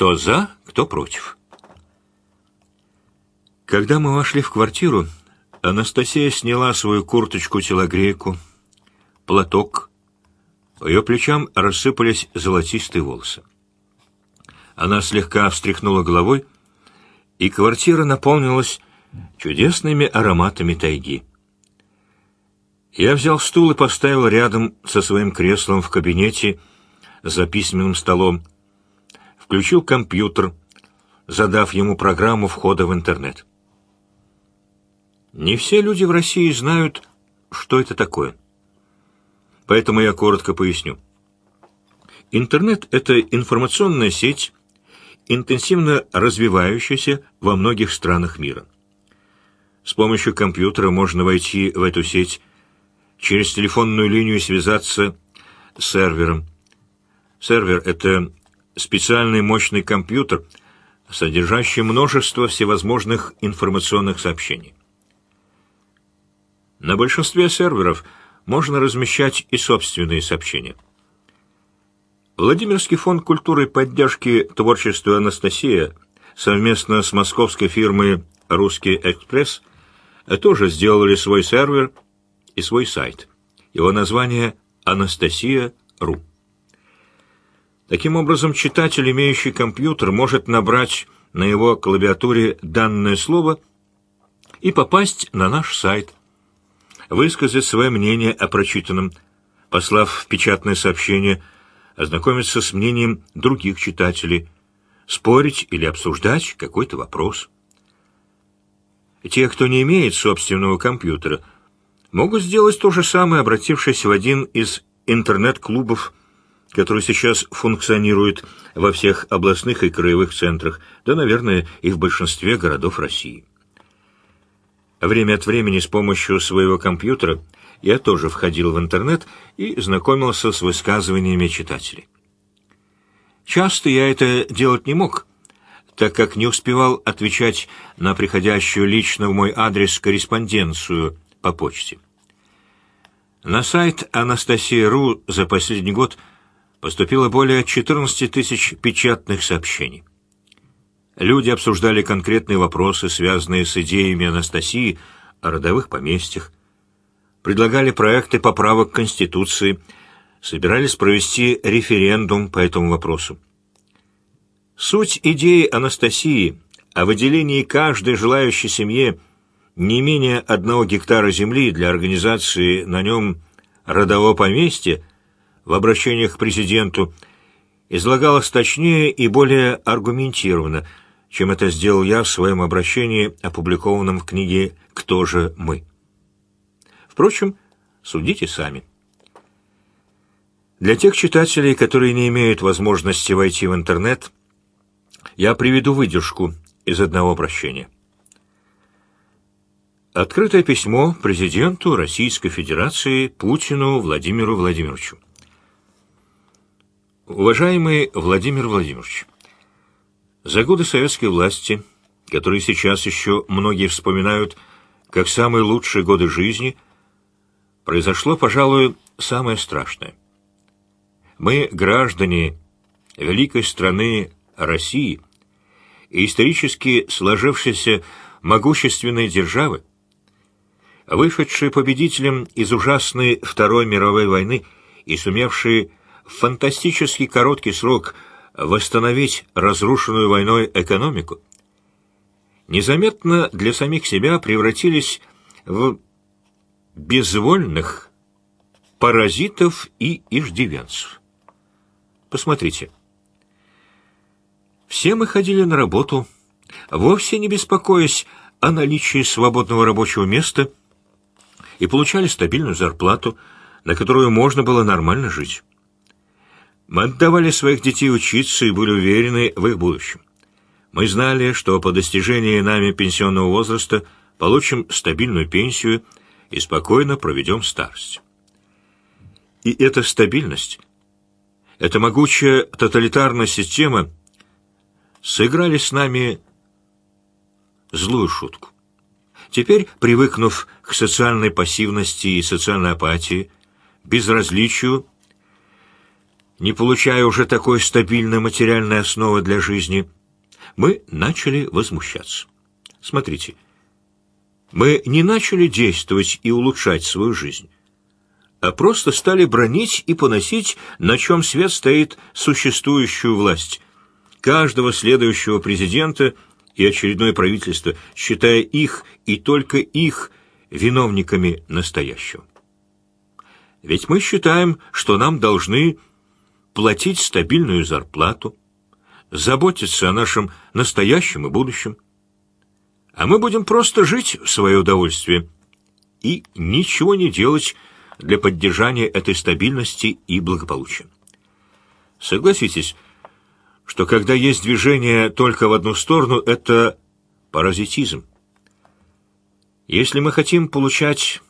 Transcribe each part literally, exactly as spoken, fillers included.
Кто за, кто против. Когда мы вошли в квартиру, Анастасия сняла свою курточку-телогрейку, платок. По ее плечам рассыпались золотистые волосы. Она слегка встряхнула головой, и квартира наполнилась чудесными ароматами тайги. Я взял стул и поставил рядом со своим креслом в кабинете за письменным столом, включил компьютер, задав ему программу входа в интернет. Не все люди в России знают, что это такое. Поэтому я коротко поясню. Интернет — это информационная сеть, интенсивно развивающаяся во многих странах мира. С помощью компьютера можно войти в эту сеть, через телефонную линию связаться с сервером. Сервер — это специальный мощный компьютер, содержащий множество всевозможных информационных сообщений. На большинстве серверов можно размещать и собственные сообщения. Владимирский фонд культуры и поддержки творчества «Анастасия» совместно с московской фирмой «Русский экспресс» тоже сделали свой сервер и свой сайт. Его название «Анастасия точка ру». Таким образом, читатель, имеющий компьютер, может набрать на его клавиатуре данное слово и попасть на наш сайт, высказать свое мнение о прочитанном, послав печатное сообщение, ознакомиться с мнением других читателей, спорить или обсуждать какой-то вопрос. Те, кто не имеет собственного компьютера, могут сделать то же самое, обратившись в один из интернет-клубов, который сейчас функционирует во всех областных и краевых центрах, да, наверное, и в большинстве городов России. Время от времени с помощью своего компьютера я тоже входил в интернет и знакомился с высказываниями читателей. Часто я это делать не мог, так как не успевал отвечать на приходящую лично в мой адрес корреспонденцию по почте. На сайт Анастасия точка ру за последний год поступило более четырнадцати тысяч печатных сообщений. Люди обсуждали конкретные вопросы, связанные с идеями Анастасии о родовых поместьях, предлагали проекты поправок к Конституции, собирались провести референдум по этому вопросу. Суть идеи Анастасии о выделении каждой желающей семье не менее одного гектара земли для организации на нем родового поместья в обращениях к президенту излагалась точнее и более аргументированно, чем это сделал я в своем обращении, опубликованном в книге «Кто же мы?». Впрочем, судите сами. Для тех читателей, которые не имеют возможности войти в интернет, я приведу выдержку из одного обращения. Открытое письмо президенту Российской Федерации Путину Владимиру Владимировичу. Уважаемый Владимир Владимирович, за годы советской власти, которые сейчас еще многие вспоминают как самые лучшие годы жизни, произошло, пожалуй, самое страшное. Мы, граждане великой страны России и исторически сложившейся могущественной державы, вышедшие победителем из ужасной Второй мировой войны и сумевшие в фантастически короткий срок восстановить разрушенную войной экономику, незаметно для самих себя превратились в безвольных паразитов и иждивенцев. Посмотрите. Все мы ходили на работу, вовсе не беспокоясь о наличии свободного рабочего места, и получали стабильную зарплату, на которую можно было нормально жить. Мы отдавали своих детей учиться и были уверены в их будущем. Мы знали, что по достижении нами пенсионного возраста получим стабильную пенсию и спокойно проведем старость. И эта стабильность, эта могучая тоталитарная система сыграли с нами злую шутку. Теперь, привыкнув к социальной пассивности и социальной апатии, безразличию, не получая уже такой стабильной материальной основы для жизни, мы начали возмущаться. Смотрите, мы не начали действовать и улучшать свою жизнь, а просто стали бранить и поносить, на чем свет стоит, существующую власть, каждого следующего президента и очередное правительство, считая их и только их виновниками настоящего. Ведь мы считаем, что нам должны платить стабильную зарплату, заботиться о нашем настоящем и будущем, а мы будем просто жить в свое удовольствие и ничего не делать для поддержания этой стабильности и благополучия. Согласитесь, что когда есть движение только в одну сторону, это паразитизм. Если мы хотим получать,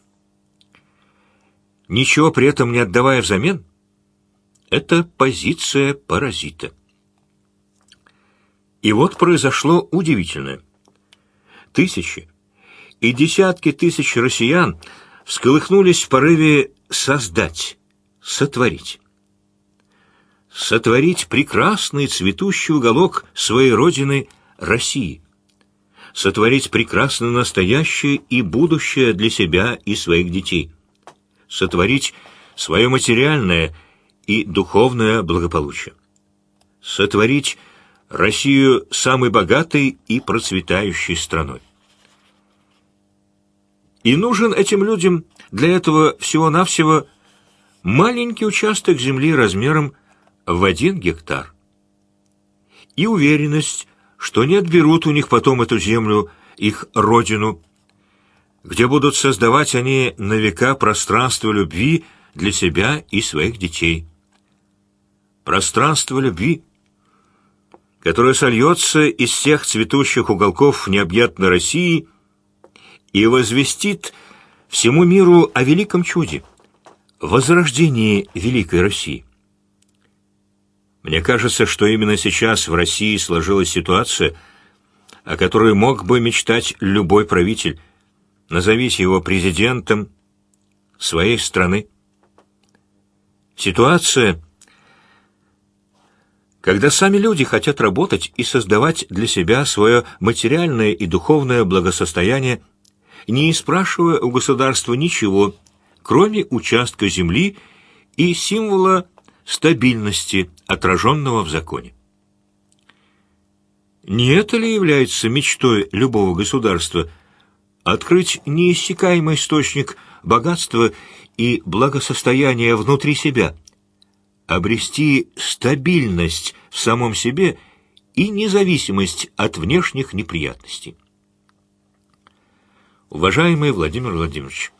ничего при этом не отдавая взамен, это позиция паразита. И вот произошло удивительное. Тысячи и десятки тысяч россиян всколыхнулись в порыве создать, сотворить. Сотворить прекрасный цветущий уголок своей родины России. Сотворить прекрасное настоящее и будущее для себя и своих детей. Сотворить свое материальное и духовное благополучие. Сотворить Россию самой богатой и процветающей страной. И нужен этим людям для этого всего-навсего маленький участок земли размером в один гектар. И уверенность, что не отберут у них потом эту землю, их родину, где будут создавать они на века пространство любви для себя и своих детей. Пространство любви, которое сольется из всех цветущих уголков необъятной России и возвестит всему миру о великом чуде, возрождении великой России. Мне кажется, что именно сейчас в России сложилась ситуация, о которой мог бы мечтать любой правитель, назовите его президентом своей страны. Ситуация, когда сами люди хотят работать и создавать для себя свое материальное и духовное благосостояние, не спрашивая у государства ничего, кроме участка земли и символа стабильности, отраженного в законе. Не это ли является мечтой любого государства — открыть неиссякаемый источник богатства и благосостояния внутри себя, обрести стабильность в самом себе и независимость от внешних неприятностей? Уважаемый Владимир Владимирович,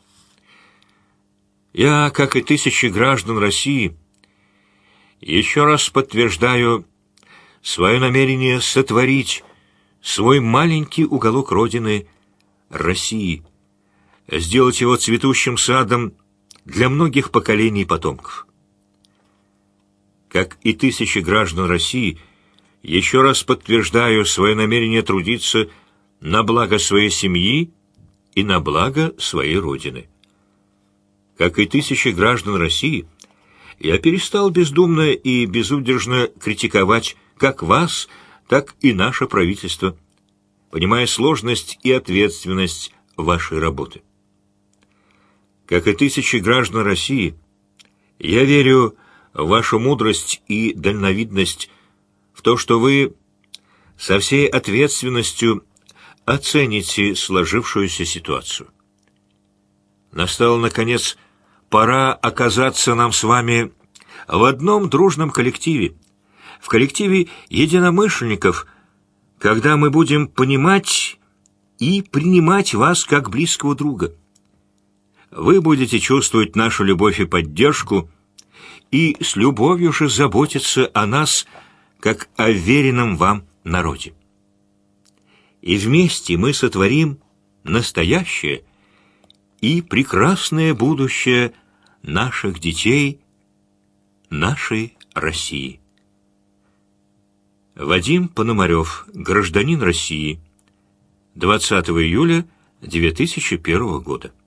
я, как и тысячи граждан России, еще раз подтверждаю свое намерение сотворить свой маленький уголок Родины России, сделать его цветущим садом для многих поколений потомков. Как и тысячи граждан России, еще раз подтверждаю свое намерение трудиться на благо своей семьи и на благо своей Родины. Как и тысячи граждан России, я перестал бездумно и безудержно критиковать как вас, так и наше правительство, понимая сложность и ответственность вашей работы. Как и тысячи граждан России, я верю в вашу мудрость и дальновидность, в то, что вы со всей ответственностью оцените сложившуюся ситуацию. Настала, наконец, пора оказаться нам с вами в одном дружном коллективе, в коллективе единомышленников, когда мы будем понимать и принимать вас как близкого друга. Вы будете чувствовать нашу любовь и поддержку и с любовью же заботиться о нас, как о веренном вам народе. И вместе мы сотворим настоящее и прекрасное будущее наших детей, нашей России. Вадим Пономарев, гражданин России, двадцатого июля две тысячи первого года.